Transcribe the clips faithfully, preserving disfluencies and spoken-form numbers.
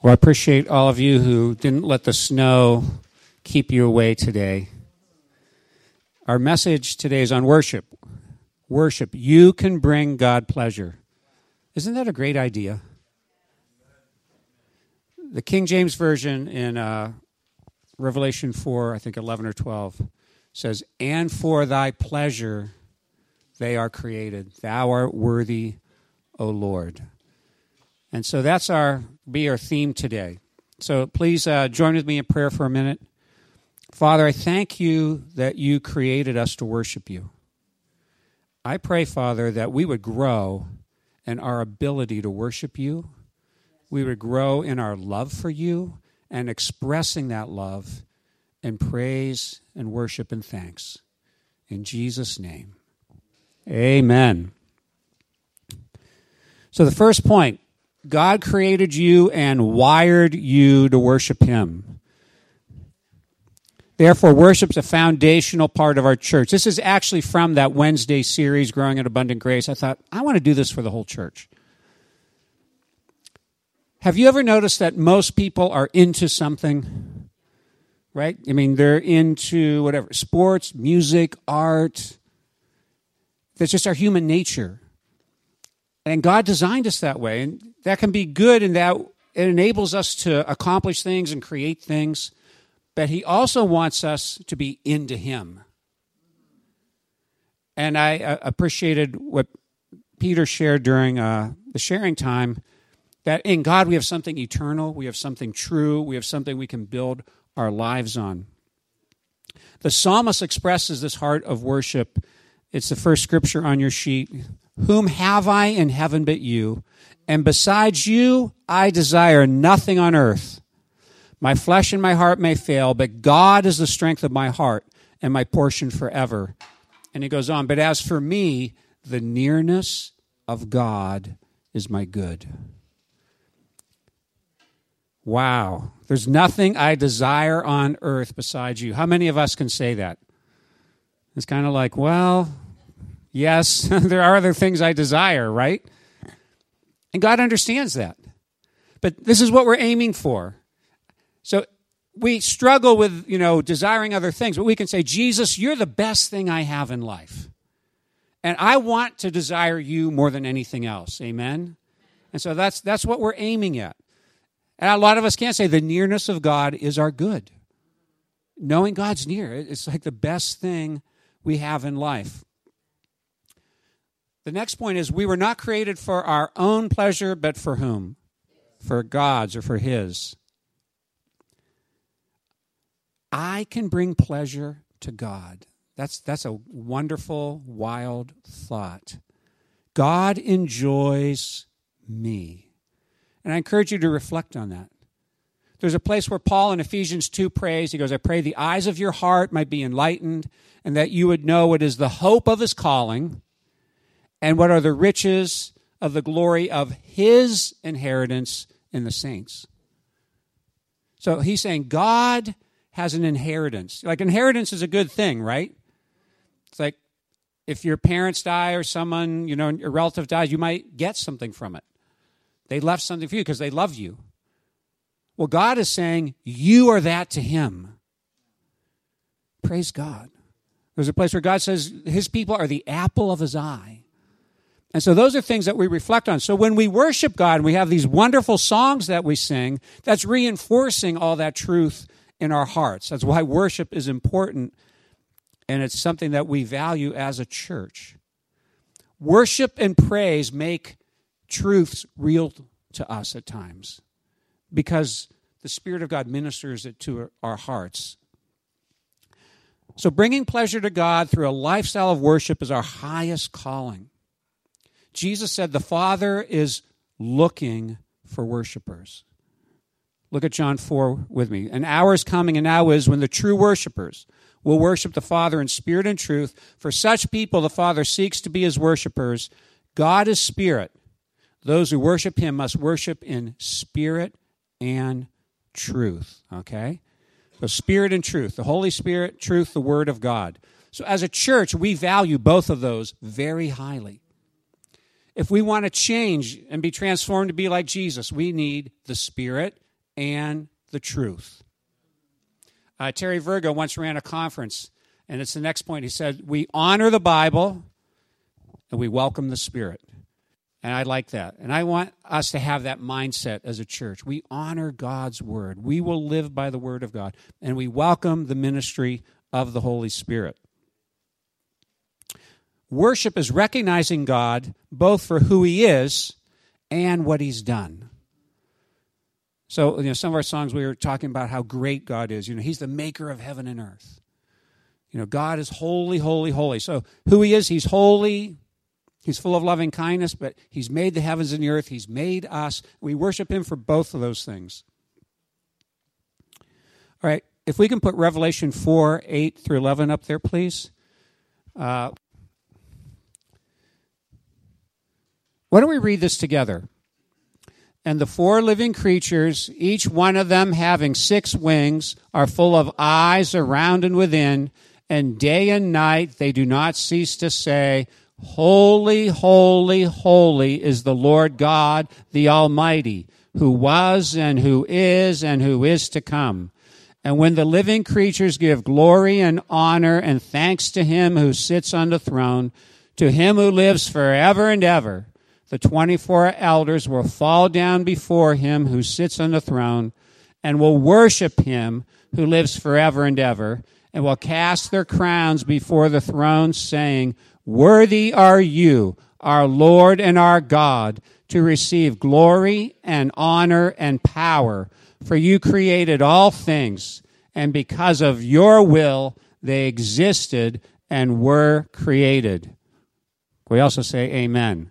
Well, I appreciate all of you who didn't let the snow keep you away today. Our message today is on worship. Worship. You can bring God pleasure. Isn't that a great idea? The King James Version in uh, Revelation four, I think eleven or twelve, says, "And for thy pleasure they are created. Thou art worthy, O Lord." And so that's our be our theme today. So please uh, join with me in prayer for a minute. Father, I thank you that you created us to worship you. I pray, Father, that we would grow in our ability to worship you. We would grow in our love for you and expressing that love in praise and worship and thanks. In Jesus' name, amen. So the first point, God created you and wired you to worship him. Therefore, worship's a foundational part of our church. This is actually from that Wednesday series, Growing in Abundant Grace. I thought, I want to do this for the whole church. Have you ever noticed that most people are into something? Right? I mean, they're into whatever, sports, music, art. That's just our human nature. And God designed us that way. And that can be good in that it enables us to accomplish things and create things. But he also wants us to be into him. And I uh, appreciated what Peter shared during uh, the sharing time, that in God we have something eternal, we have something true, we have something we can build our lives on. The psalmist expresses this heart of worship. It's the first scripture on your sheet. Whom have I in heaven but you? And besides you, I desire nothing on earth. My flesh and my heart may fail, but God is the strength of my heart and my portion forever. And he goes on, but as for me, the nearness of God is my good. Wow. There's nothing I desire on earth besides you. How many of us can say that? It's kind of like, well, yes, there are other things I desire, right? And God understands that. But this is what we're aiming for. So we struggle with, you know, desiring other things, but we can say, Jesus, you're the best thing I have in life. And I want to desire you more than anything else. Amen? And so that's that's what we're aiming at. And a lot of us can't say the nearness of God is our good. Knowing God's near, it's like the best thing we have in life. The next point is we were not created for our own pleasure, but for whom? For God's or for his. I can bring pleasure to God. That's, that's a wonderful, wild thought. God enjoys me. And I encourage you to reflect on that. There's a place where Paul in Ephesians two prays. He goes, I pray the eyes of your heart might be enlightened and that you would know what is the hope of his calling and what are the riches of the glory of his inheritance in the saints. So he's saying God has an inheritance. Like inheritance is a good thing, right? It's like if your parents die or someone, you know, a relative dies, you might get something from it. They left something for you because they love you. Well, God is saying you are that to him. Praise God. There's a place where God says his people are the apple of his eye. And so those are things that we reflect on. So when we worship God and we have these wonderful songs that we sing, that's reinforcing all that truth in our hearts. That's why worship is important, and it's something that we value as a church. Worship and praise make truths real to us at times because the Spirit of God ministers it to our hearts. So bringing pleasure to God through a lifestyle of worship is our highest calling. Jesus said the Father is looking for worshipers. Look at John four with me. An hour is coming and now is when the true worshipers will worship the Father in spirit and truth. For such people the Father seeks to be his worshipers. God is spirit. Those who worship him must worship in spirit and truth. Okay? So spirit and truth. The Holy Spirit, truth, the Word of God. So as a church, we value both of those very highly. If we want to change and be transformed to be like Jesus, we need the Spirit and the truth. Uh, Terry Virgo once ran a conference, and it's the next point. He said, we honor the Bible and we welcome the Spirit. And I like that. And I want us to have that mindset as a church. We honor God's word. We will live by the word of God. And we welcome the ministry of the Holy Spirit. Worship is recognizing God both for who he is and what he's done. So, you know, some of our songs we were talking about how great God is. You know, he's the maker of heaven and earth. You know, God is holy, holy, holy. So who he is, he's holy. He's full of loving kindness, but he's made the heavens and the earth. He's made us. We worship him for both of those things. All right, if we can put Revelation four, eight through eleven up there, please. Uh, why don't we read this together? And the four living creatures, each one of them having six wings, are full of eyes around and within, and day and night they do not cease to say, Holy, holy, holy is the Lord God, the Almighty, who was and who is and who is to come. And when the living creatures give glory and honor and thanks to him who sits on the throne, to him who lives forever and ever, the twenty-four elders will fall down before him who sits on the throne and will worship him who lives forever and ever, and will cast their crowns before the throne, saying, Worthy are you, our Lord and our God, to receive glory and honor and power, for you created all things, and because of your will they existed and were created. We also say amen.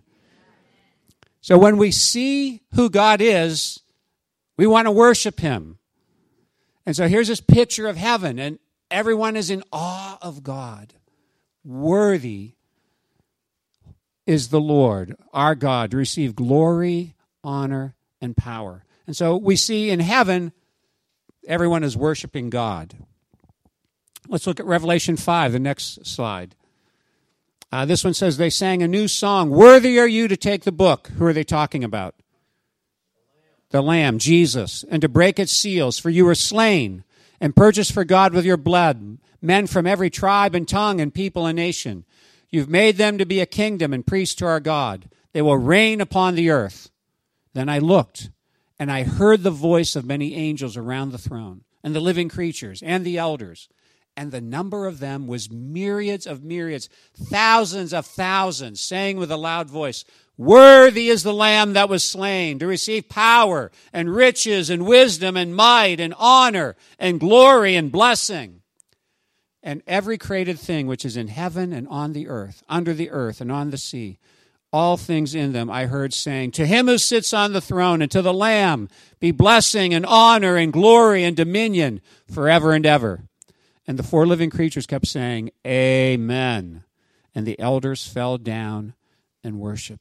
So when we see who God is, we want to worship him. And so here's this picture of heaven, and everyone is in awe of God. Worthy is the Lord, our God, to receive glory, honor, and power. And so we see in heaven, everyone is worshiping God. Let's look at Revelation five, the next slide. Uh, this one says, they sang a new song, Worthy are you to take the book. Who are they talking about? The Lamb, Jesus, and to break its seals, for you were slain and purchased for God with your blood, men from every tribe and tongue and people and nation. You've made them to be a kingdom and priests to our God. They will reign upon the earth. Then I looked, and I heard the voice of many angels around the throne, and the living creatures, and the elders. And the number of them was myriads of myriads, thousands of thousands, saying with a loud voice, Worthy is the Lamb that was slain to receive power and riches and wisdom and might and honor and glory and blessing. And every created thing which is in heaven and on the earth, under the earth and on the sea, all things in them I heard saying, To him who sits on the throne and to the Lamb be blessing and honor and glory and dominion forever and ever. And the four living creatures kept saying, Amen. And the elders fell down and worshiped.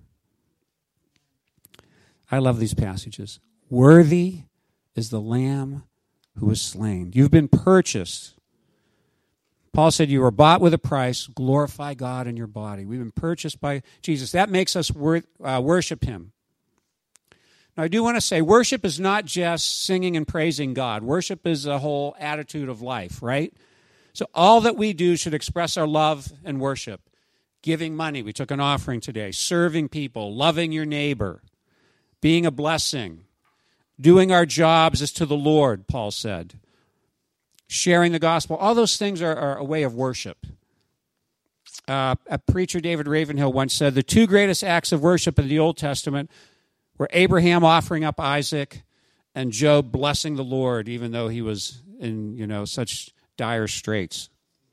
I love these passages. Worthy is the Lamb who was slain. You've been purchased. Paul said you were bought with a price. Glorify God in your body. We've been purchased by Jesus. That makes us wor- uh, worship him. Now, I do want to say worship is not just singing and praising God. Worship is a whole attitude of life, right? So all that we do should express our love and worship. Giving money. We took an offering today. Serving people. Loving your neighbor. Being a blessing. Doing our jobs as to the Lord, Paul said. Sharing the gospel. All those things are, are a way of worship. Uh, a preacher, David Ravenhill, once said, the two greatest acts of worship in the Old Testament were Abraham offering up Isaac and Job blessing the Lord, even though he was in, you know, such dire straits.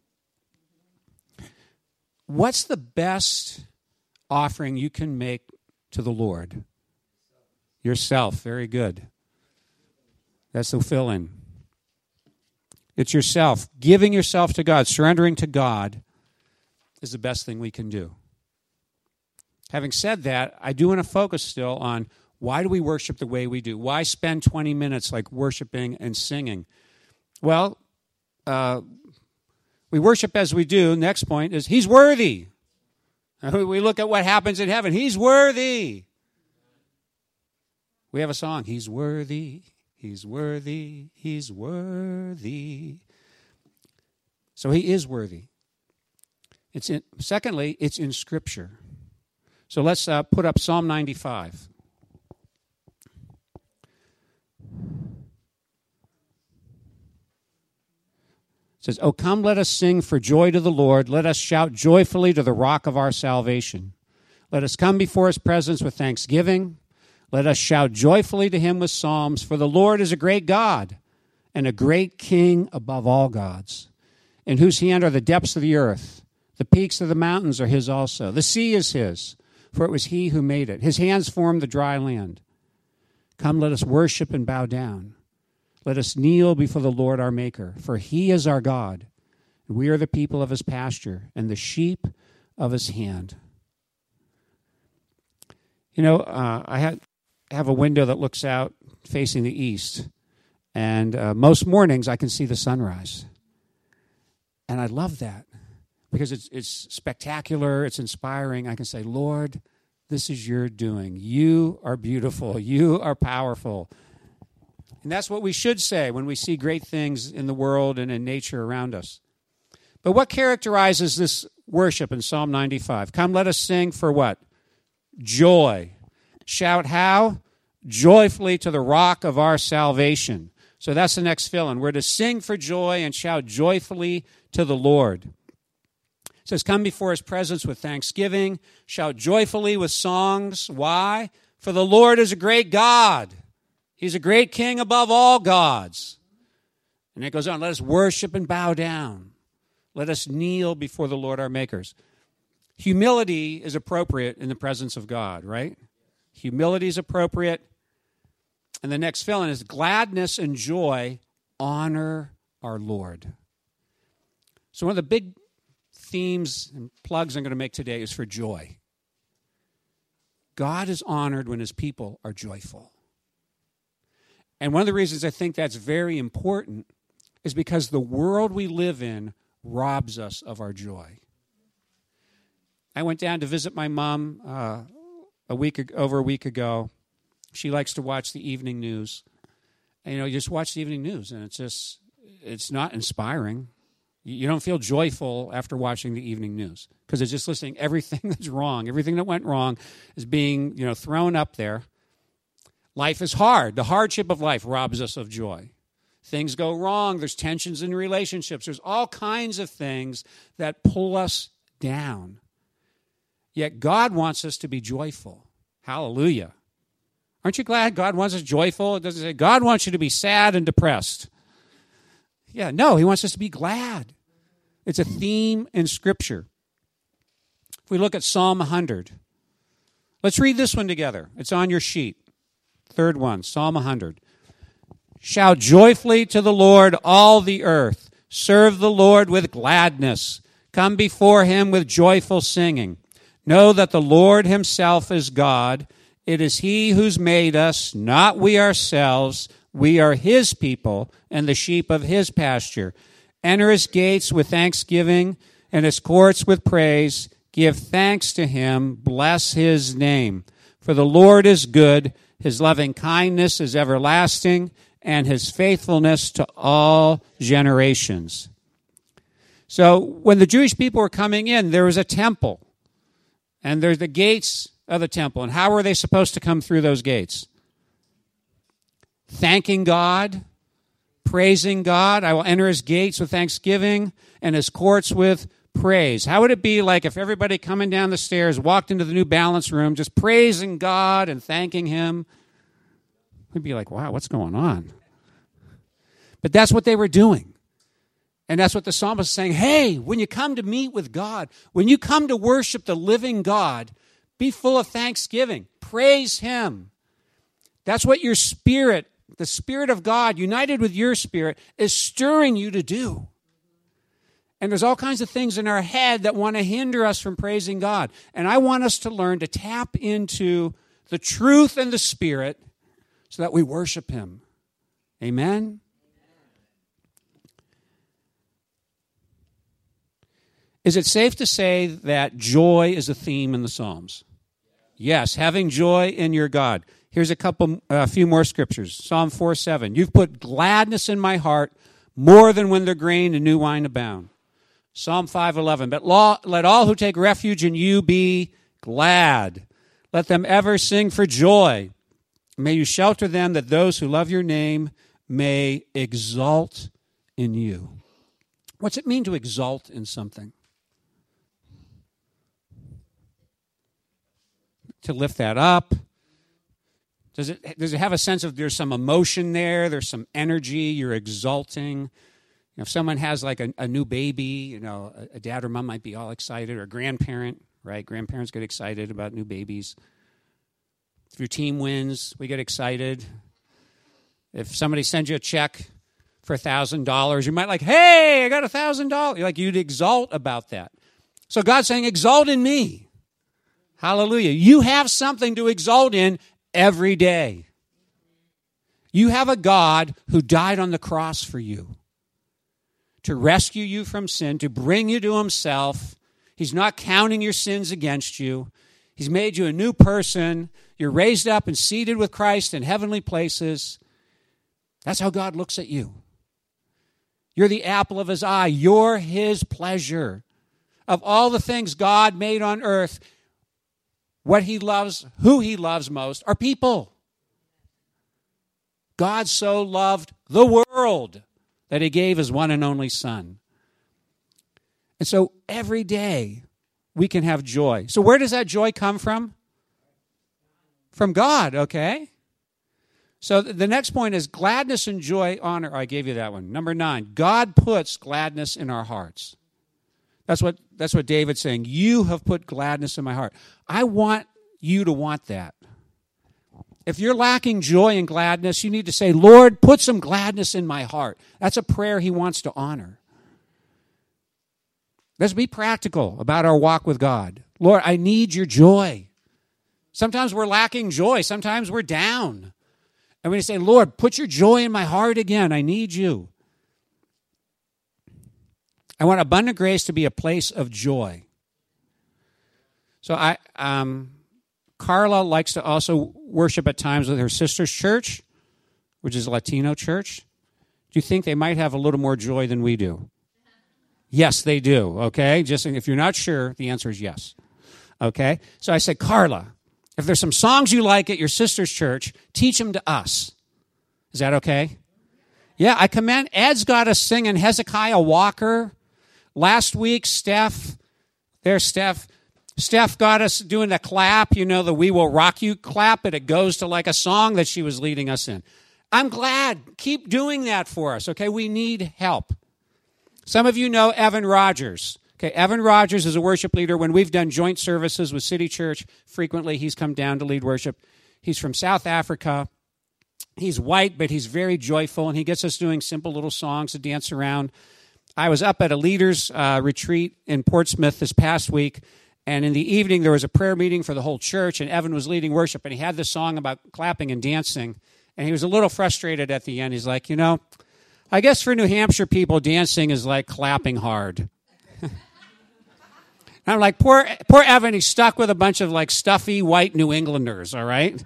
What's the best offering you can make to the Lord? Yourself. Very good. That's the fill-in. It's yourself. Giving yourself to God, surrendering to God is the best thing we can do. Having said that, I do want to focus still on why do we worship the way we do? Why spend twenty minutes like worshiping and singing? Well, uh, we worship as we do. Next point is he's worthy. We look at what happens in heaven. He's worthy. We have a song, He's worthy, He's worthy. He's worthy. So he is worthy. It's in, secondly, it's in Scripture. So let's uh, put up Psalm ninety-five. It says, "O come, let us sing for joy to the Lord. Let us shout joyfully to the rock of our salvation. Let us come before his presence with thanksgiving. Let us shout joyfully to him with psalms. For the Lord is a great God and a great King above all gods, in whose hand are the depths of the earth. The peaks of the mountains are his also. The sea is his, for it was he who made it. His hands formed the dry land. Come, let us worship and bow down. Let us kneel before the Lord our Maker, for he is our God, and we are the people of his pasture and the sheep of his hand." You know, uh, I had, have a window that looks out facing the east, and uh, most mornings I can see the sunrise. And I love that because it's, it's spectacular, it's inspiring. I can say, Lord, this is your doing. You are beautiful. You are powerful. And that's what we should say when we see great things in the world and in nature around us. But what characterizes this worship in Psalm ninety-five? Come, let us sing for what? Joy. Shout how? Joyfully to the rock of our salvation. So that's the next fill-in. We're to sing for joy and shout joyfully to the Lord. It says, come before his presence with thanksgiving. Shout joyfully with songs. Why? For the Lord is a great God. He's a great King above all gods. And it goes on, let us worship and bow down. Let us kneel before the Lord our makers. Humility is appropriate in the presence of God, right? Humility is appropriate. And the next fill-in is gladness and joy honor our Lord. So one of the big themes and plugs I'm going to make today is for joy. God is honored when his people are joyful. And one of the reasons I think that's very important is because the world we live in robs us of our joy. I went down to visit my mom uh, a week over a week ago. She likes to watch the evening news. And, you know, you just watch the evening news, and it's just, it's not inspiring. You don't feel joyful after watching the evening news because it's just listening. Everything that's wrong, everything that went wrong is being, you know, thrown up there. Life is hard. The hardship of life robs us of joy. Things go wrong. There's tensions in relationships. There's all kinds of things that pull us down. Yet God wants us to be joyful. Hallelujah. Aren't you glad God wants us joyful? It doesn't say God wants you to be sad and depressed. Yeah, no, he wants us to be glad. It's a theme in Scripture. If we look at Psalm one hundred, let's read this one together. It's on your sheet. Third one, Psalm one hundred. Shout joyfully to the Lord, all the earth. Serve the Lord with gladness. Come before him with joyful singing. Know that the Lord himself is God. It is he who's made us, not we ourselves. We are his people and the sheep of his pasture. Enter his gates with thanksgiving and his courts with praise. Give thanks to him. Bless his name. For the Lord is good. His loving kindness is everlasting, and his faithfulness to all generations. So when the Jewish people were coming in, there was a temple, and there's the gates of the temple. And how were they supposed to come through those gates? Thanking God, praising God. I will enter his gates with thanksgiving and his courts with praise. How would it be like if everybody coming down the stairs walked into the New Balance room just praising God and thanking him? We'd be like, wow, what's going on? But that's what they were doing. And that's what the psalmist is saying. Hey, when you come to meet with God, when you come to worship the living God, be full of thanksgiving. Praise him. That's what your spirit, the Spirit of God, united with your spirit, is stirring you to do. And there's all kinds of things in our head that want to hinder us from praising God. And I want us to learn to tap into the truth and the Spirit so that we worship him. Amen? Is it safe to say that joy is a theme in the Psalms? Yes, having joy in your God. Here's a couple, a few more scriptures. Psalm four seven. You've put gladness in my heart more than when the grain and new wine abound. Psalm five eleven. But law, let all who take refuge in you be glad. Let them ever sing for joy. May you shelter them, that those who love your name may exult in you. What's it mean to exult in something? To lift that up. Does it, does it have a sense of there's some emotion there, there's some energy, you're exulting? You know, if someone has like a, a new baby, you know, a, a dad or mom might be all excited, or a grandparent, right? Grandparents get excited about new babies. If your team wins, we get excited. If somebody sends you a check for one thousand dollars, you might like, hey, I got one thousand dollars. Like, you'd exult about that. So God's saying, exult in me. Hallelujah. You have something to exult in every day. You have a God who died on the cross for you, to rescue you from sin, to bring you to himself. He's not counting your sins against you. He's made you a new person. You're raised up and seated with Christ in heavenly places. That's how God looks at you. You're the apple of his eye. You're his pleasure. Of all the things God made on earth, what he loves, who he loves most are people. God so loved the world that he gave his one and only Son. And so every day we can have joy. So where does that joy come from? From God, okay? So the next point is gladness and joy, honor. Oh, I gave you that one. Number nine, God puts gladness in our hearts. That's what, that's what David's saying. You have put gladness in my heart. I want you to want that. If you're lacking joy and gladness, you need to say, Lord, put some gladness in my heart. That's a prayer he wants to honor. Let's be practical about our walk with God. Lord, I need your joy. Sometimes we're lacking joy. Sometimes we're down. And we say, Lord, put your joy in my heart again. I need you. I want abundant grace to be a place of joy. So I, um, Carla likes to also worship at times with her sister's church, which is a Latino church. Do you think they might have a little more joy than we do? Yes, they do, okay? Just if you're not sure, the answer is yes, okay? So I said, Carla, if there's some songs you like at your sister's church, teach them to us. Is that okay? Yeah, I commend. Ed's got us singing Hezekiah Walker. Last week, Steph, there's Steph. Steph got us doing the clap, you know, the We Will Rock You clap, but it goes to like a song that she was leading us in. I'm glad. Keep doing that for us, okay? We need help. Some of you know Evan Rogers. Okay, Evan Rogers is a worship leader. When we've done joint services with City Church, frequently he's come down to lead worship. He's from South Africa. He's white, but he's very joyful, and he gets us doing simple little songs to dance around. I was up at a leaders' uh, retreat in Portsmouth this past week, and in the evening there was a prayer meeting for the whole church, and Evan was leading worship, and he had this song about clapping and dancing, and he was a little frustrated at the end. He's like, you know, I guess for New Hampshire people, dancing is like clapping hard. And I'm like, poor, poor Evan, he's stuck with a bunch of like stuffy white New Englanders, all right?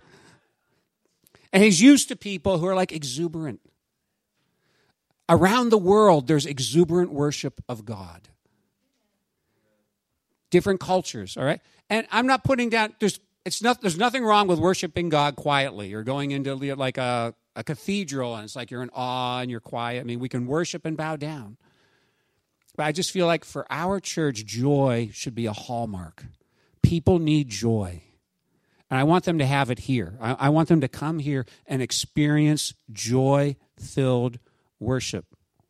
And he's used to people who are like exuberant. Around the world, there's exuberant worship of God. Different cultures, all right? And I'm not putting down, there's it's not, there's nothing wrong with worshiping God quietly or going into like a, a cathedral and it's like you're in awe and you're quiet. I mean, we can worship and bow down. But I just feel like for our church, joy should be a hallmark. People need joy. And I want them to have it here. I, I want them to come here and experience joy-filled worship.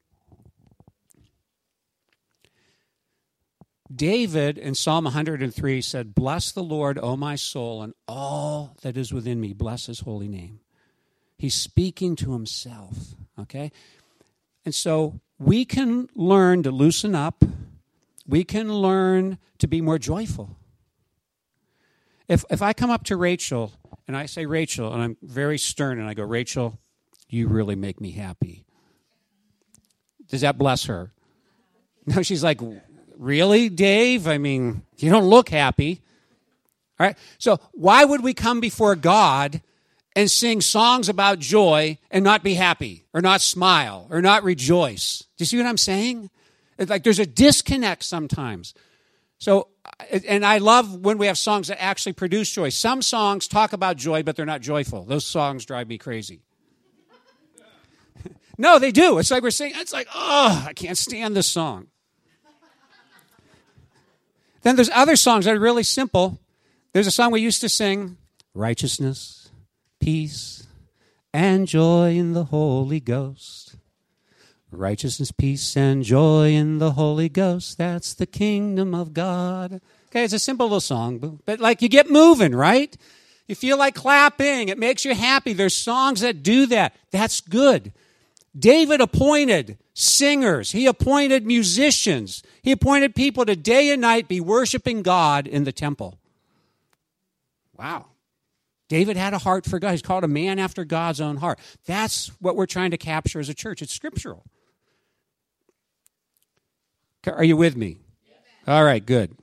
David in Psalm one hundred three said, "Bless the Lord, O my soul, and all that is within me. Bless his holy name." He's speaking to himself, okay? And so we can learn to loosen up. We can learn to be more joyful. If if I come up to Rachel and I say, Rachel, and I'm very stern, and I go, Rachel, you really make me happy. Does that bless her? No, she's like, really, Dave? I mean, you don't look happy. All right? So why would we come before God and sing songs about joy and not be happy or not smile or not rejoice. Do you see what I'm saying? It's like there's a disconnect sometimes. So, and I love when we have songs that actually produce joy. Some songs talk about joy, but they're not joyful. Those songs drive me crazy. No, they do. It's like we're singing, it's like, oh, I can't stand this song. Then there's other songs that are really simple. There's a song we used to sing, righteousness, peace, and joy in the Holy Ghost. Righteousness, peace, and joy in the Holy Ghost. That's the kingdom of God. Okay, it's a simple little song, but, but like you get moving, right? You feel like clapping. It makes you happy. There's songs that do that. That's good. David appointed singers. He appointed musicians. He appointed people to day and night be worshiping God in the temple. Wow. David had a heart for God. He's called a man after God's own heart. That's what we're trying to capture as a church. It's scriptural. Are you with me? All right, good.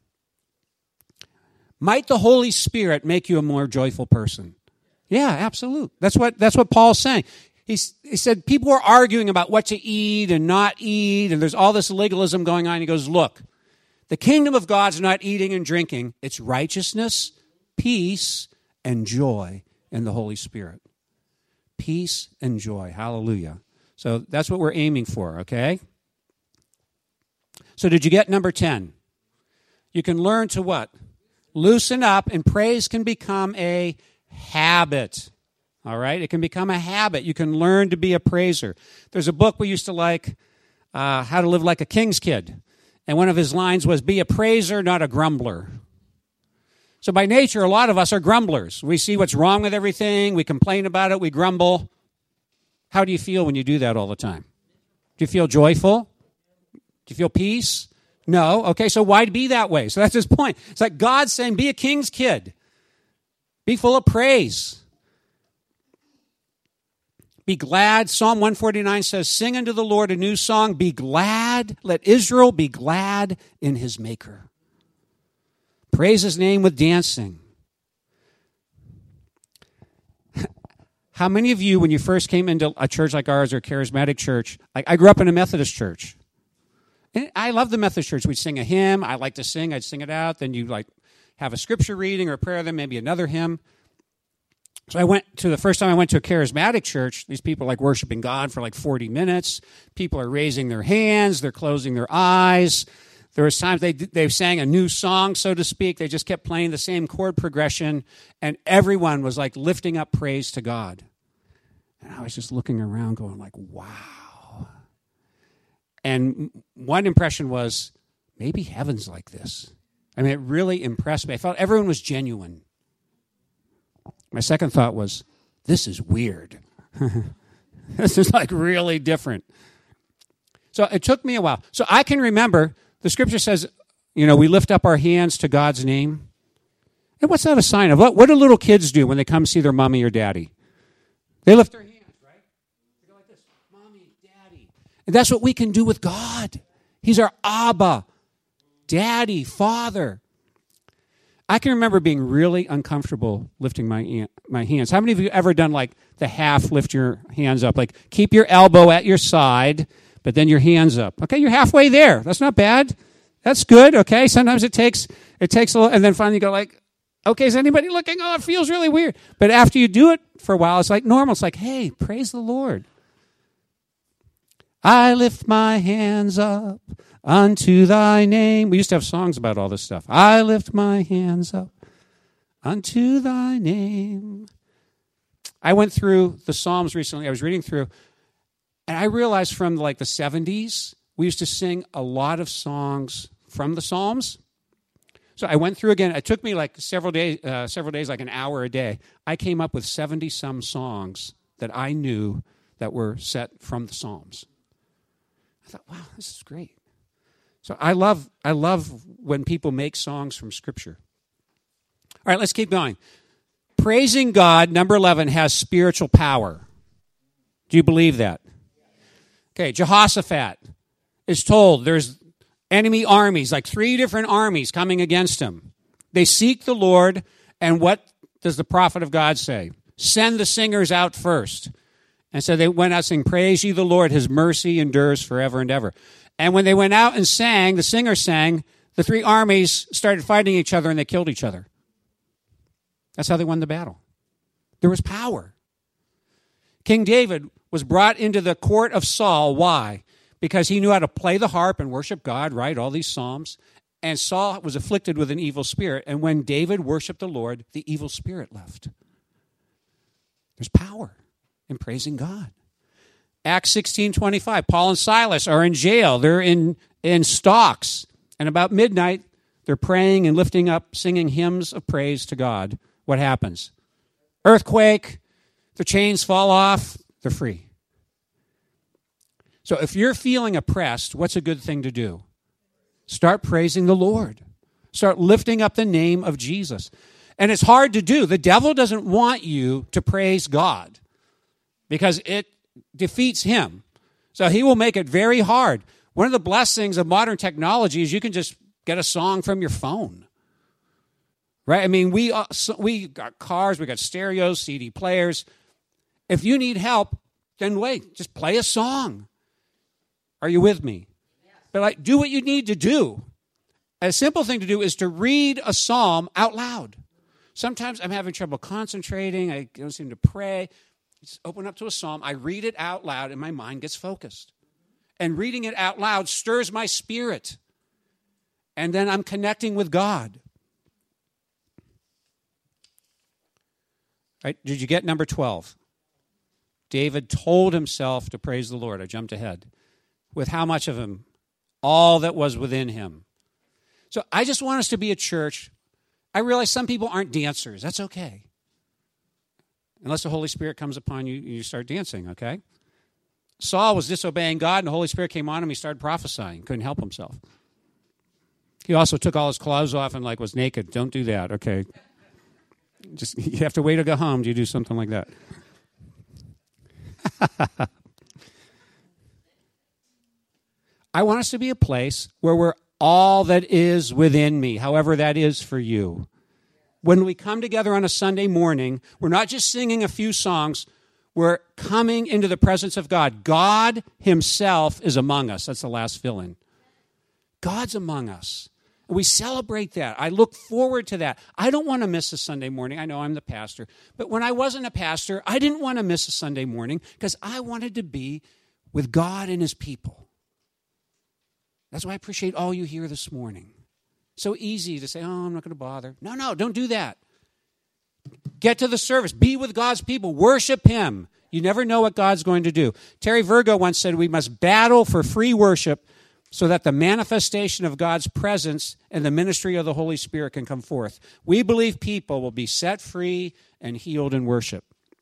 Might the Holy Spirit make you a more joyful person? Yeah, absolute. That's what that's what Paul's saying. He's, he said people were arguing about what to eat and not eat, and there's all this legalism going on. He goes, look, the kingdom of God's not eating and drinking. It's righteousness, peace, and joy in the Holy Spirit. Peace and joy. Hallelujah. So that's what we're aiming for, okay? So did you get number ten? You can learn to what? Loosen up, and praise can become a habit. All right? It can become a habit. You can learn to be a praiser. There's a book we used to like, uh, How to Live Like a King's Kid. And one of his lines was, be a praiser, not a grumbler. So by nature, a lot of us are grumblers. We see what's wrong with everything. We complain about it. We grumble. How do you feel when you do that all the time? Do you feel joyful? Do you feel peace? No. Okay, so why be that way? So that's his point. It's like God's saying, be a king's kid. Be full of praise. Be glad. Psalm one forty-nine says, sing unto the Lord a new song. Be glad. Let Israel be glad in his maker. Praise his name with dancing. How many of you, when you first came into a church like ours or a charismatic church, like I grew up in a Methodist church. And I love the Methodist church. We'd sing a hymn. I like to sing. I'd sing it out. Then you like have a scripture reading or a prayer, then maybe another hymn. So I went to the first time I went to a charismatic church, these people are like worshiping God for like forty minutes. People are raising their hands. They're closing their eyes. There was times they they sang a new song, so to speak. They just kept playing the same chord progression, and everyone was like lifting up praise to God. And I was just looking around going like, wow. And one impression was, maybe heaven's like this. I mean, it really impressed me. I felt everyone was genuine. My second thought was, this is weird. This is like really different. So it took me a while. So I can remember, the scripture says, you know, we lift up our hands to God's name. And what's that a sign of? What, what do little kids do when they come see their mommy or daddy? They lift their hands, right? They go like this, mommy, daddy. And that's what we can do with God. He's our Abba, daddy, father. I can remember being really uncomfortable lifting my my hands. How many of you ever done like the half lift your hands up? Like keep your elbow at your side, but then your hands up. Okay, you're halfway there. That's not bad. That's good, okay? Sometimes it takes it takes a little, and then finally you go like, okay, is anybody looking? Oh, it feels really weird. But after you do it for a while, it's like normal. It's like, hey, praise the Lord. I lift my hands up unto thy name. We used to have songs about all this stuff. I lift my hands up unto thy name. I went through the Psalms recently. I was reading through, and I realized from like the seventies, we used to sing a lot of songs from the Psalms. So I went through again. It took me like several days, uh, several days, like an hour a day. I came up with seventy-some songs that I knew that were set from the Psalms. I thought, wow, this is great. So I love I love when people make songs from Scripture. All right, let's keep going. Praising God, number eleven, has spiritual power. Do you believe that? Okay, Jehoshaphat is told there's enemy armies, like three different armies coming against him. They seek the Lord, and what does the prophet of God say? send the singers out first. And so they went out saying, praise ye the Lord, his mercy endures forever and ever. And when they went out and sang, the singers sang, the three armies started fighting each other and they killed each other. That's how they won the battle. There was power. King David was brought into the court of Saul. Why? Because he knew how to play the harp and worship God, right? All these psalms. And Saul was afflicted with an evil spirit. And when David worshiped the Lord, the evil spirit left. There's power in praising God. Acts sixteen twenty-five, Paul and Silas are in jail. They're in, in stocks. And about midnight, they're praying and lifting up, singing hymns of praise to God. What happens? Earthquake, their chains fall off, they're free. So if you're feeling oppressed, what's a good thing to do? Start praising the Lord. Start lifting up the name of Jesus. And it's hard to do. The devil doesn't want you to praise God because it defeats him. So he will make it very hard. One of the blessings of modern technology is you can just get a song from your phone. Right? I mean, we uh, so we got cars, we got stereos, C D players. If you need help, then wait, just play a song. Are you with me? Yeah. But like, do what you need to do. A simple thing to do is to read a psalm out loud. Sometimes I'm having trouble concentrating. I don't seem to pray. Just open up to a psalm. I read it out loud, and my mind gets focused. And reading it out loud stirs my spirit. And then I'm connecting with God. Right? Did you get number twelve? David told himself to praise the Lord. I jumped ahead. With how much of him? All that was within him. So I just want us to be a church. I realize some people aren't dancers. That's okay. Unless the Holy Spirit comes upon you, you start dancing, okay? Saul was disobeying God, and the Holy Spirit came on him. He started prophesying. Couldn't help himself. He also took all his clothes off and like was naked. Don't do that, okay? Just you have to wait to go home. Do you do something like that? I want us to be a place where we're all that is within me, however that is for you. When we come together on a Sunday morning, we're not just singing a few songs. We're coming into the presence of God. God himself is among us. That's the last fill-in. God's among us. And we celebrate that. I look forward to that. I don't want to miss a Sunday morning. I know I'm the pastor. But when I wasn't a pastor, I didn't want to miss a Sunday morning because I wanted to be with God and his people. That's why I appreciate all you here this morning. So easy to say, oh, I'm not going to bother. No, no, don't do that. Get to the service. Be with God's people. Worship him. You never know what God's going to do. Terry Virgo once said we must battle for free worship so that the manifestation of God's presence and the ministry of the Holy Spirit can come forth. We believe people will be set free and healed in worship.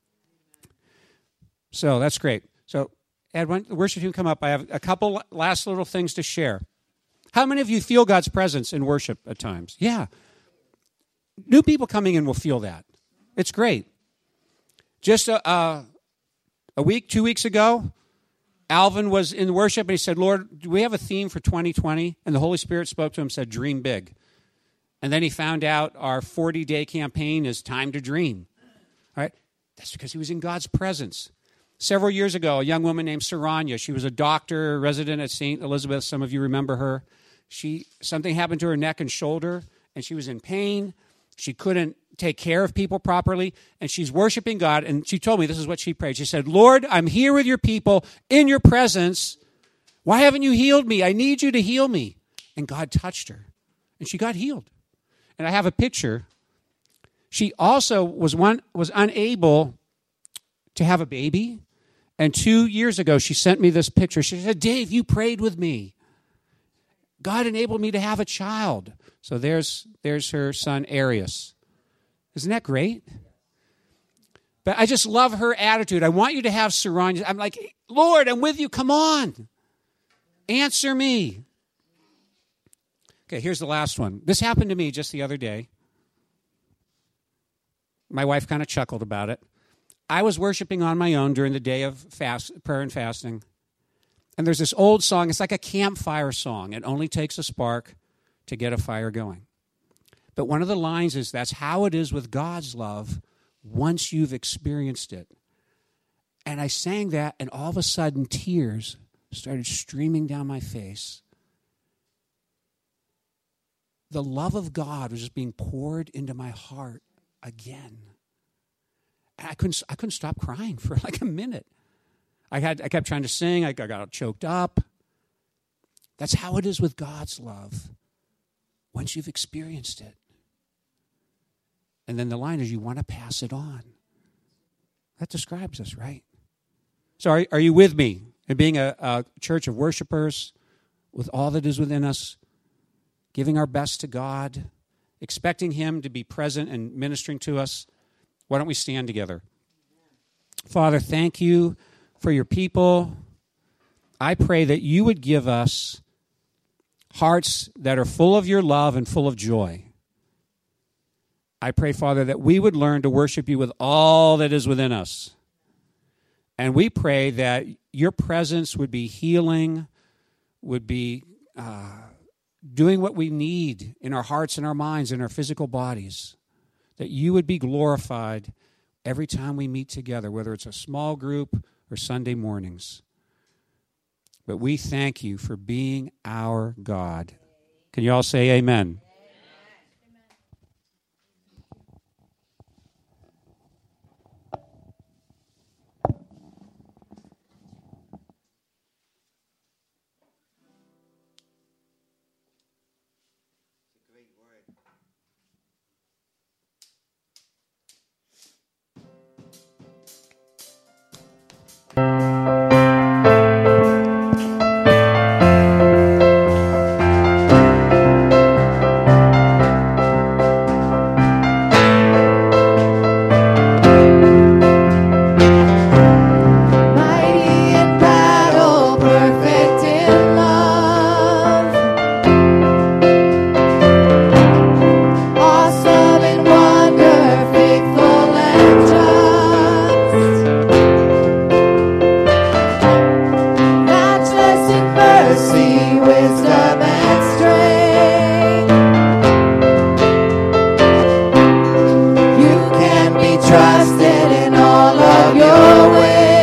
So that's great. So, Ed, when the worship team come up, I have a couple last little things to share. How many of you feel God's presence in worship at times? Yeah. New people coming in will feel that. It's great. Just a, a, a week, two weeks ago, Alvin was in worship, and he said, Lord, do we have a theme for twenty twenty? And the Holy Spirit spoke to him and said, dream big. And then he found out our forty-day campaign is time to dream. All right? That's because he was in God's presence. Several years ago, a young woman named Saranya, she was a doctor, resident at Saint Elizabeth. Some of you remember her. She something happened to her neck and shoulder, and she was in pain. She couldn't take care of people properly, and she's worshiping God, and she told me this is what she prayed. She said, Lord, I'm here with your people in your presence. Why haven't you healed me? I need you to heal me. And God touched her, and she got healed. And I have a picture. She also was one was unable to have a baby, and two years ago, she sent me this picture. She said, Dave, you prayed with me. God enabled me to have a child. So there's there's her son, Arius. Isn't that great? But I just love her attitude. I want you to have Saranya. I'm like, Lord, I'm with you. Come on. Answer me. Okay, here's the last one. This happened to me just the other day. My wife kind of chuckled about it. I was worshiping on my own during the day of fast prayer and fasting. And there's this old song. It's like a campfire song. It only takes a spark to get a fire going. But one of the lines is, that's how it is with God's love once you've experienced it. And I sang that, and all of a sudden, tears started streaming down my face. The love of God was just being poured into my heart again. And I couldn't, I couldn't stop crying for like a minute. I had, I kept trying to sing. I got, I got choked up. That's how it is with God's love once you've experienced it. And then the line is, you want to pass it on. That describes us, right? So are, are you with me in being a, a church of worshipers with all that is within us, giving our best to God, expecting Him to be present and ministering to us? Why don't we stand together? Father, thank you for your people. I pray that you would give us hearts that are full of your love and full of joy. I pray, Father, that we would learn to worship you with all that is within us. And we pray that your presence would be healing, would be uh, doing what we need in our hearts and our minds and our physical bodies, that you would be glorified every time we meet together, whether it's a small group or Sunday mornings. But we thank you for being our God. Can you all say amen?